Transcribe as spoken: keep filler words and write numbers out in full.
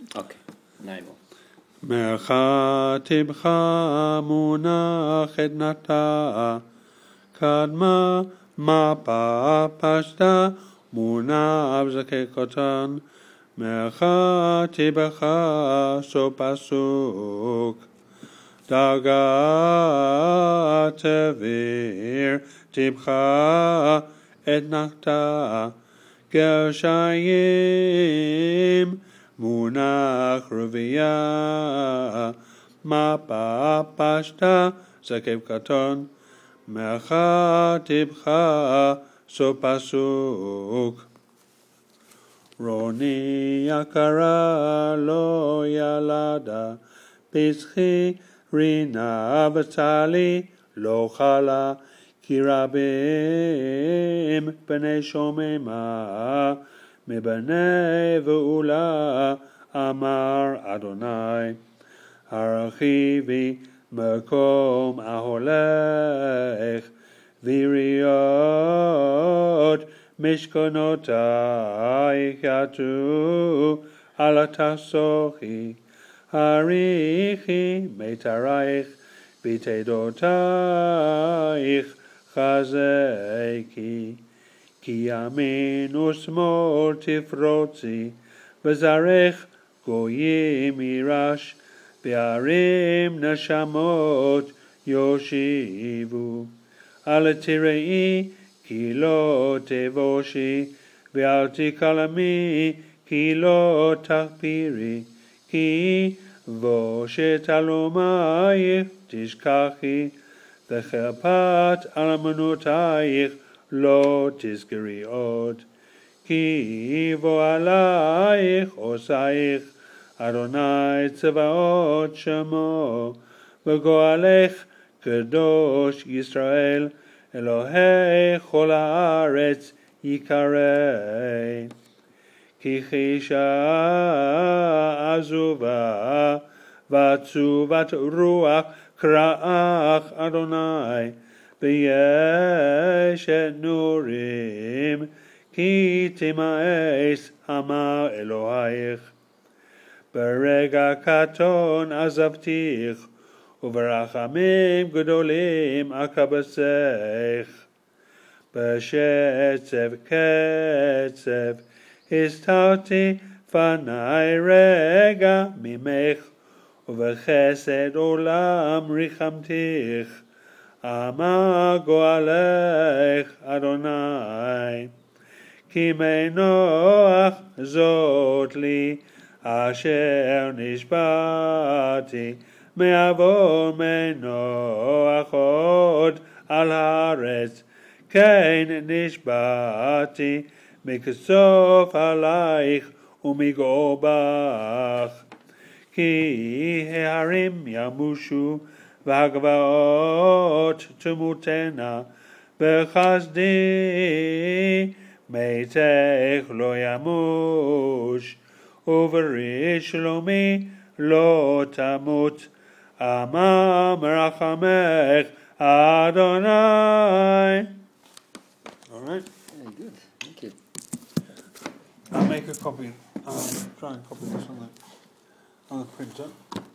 אוקיי, נעבור. מרחתיבך מונחת נטה, קדמה מפה פשטה, מונח זקי קטן, מרחתיבך סוף פסוק. דרגה תביר טיבך את נחתה, גרשיים מונח רבייה, מפה פשטה זקב קטן, מרחתיבך סוף פסוק. רוני יקרה לא ילדה, פסחי רינה וצלי לא חלה, כי רבים בני שוממה מבני ואולה, אמר אדוני. הרחיבי מקום ההולך, ויריות משכנותייך יטו, אל תחסוכי. הריחי מיתרייך, בתדותייך חזקי. כי ימין ושמאל תפרוצי, וזרעך גויים יירש, בערים נשמות יושיבו. אל תראי כי לא תבושי, ואל תקלמי כי לא תחפירי, כי בושת אלומייך תשכחי, וחרפת אלמנותייך לא תזכרי עוד. כי בוא עלייך עושייך, אדוני צבאות שמו, וגואלך קדוש ישראל, אלוהי כל הארץ יקרא. כי חישה עזובה ועצובת רוח קראך אדוני, וישת נורים כי תמאס אמר אלוהיך. ברגע קטון עזבתיך, וברחמים גדולים אקבצך. בשצף קצף הסתרתי פני רגע ממך, ובחסד עולם ריחמתיך, אמר גואלך אדוני. כי מנוח זאת לי, אשר נשבעתי, מעבור מנוח עוד על הארץ, כן נשבעתי, מכסוף עלייך ומגעור בך. כי ההרים ימושו, והגבעות תמותנה, בחסדי מתך לא ימוש, ובשלומי לא תמות, אמר מרחמך אדוני. All right. Very good. Thank you. I'll make a copy. I'll try and copy this on the on the printer.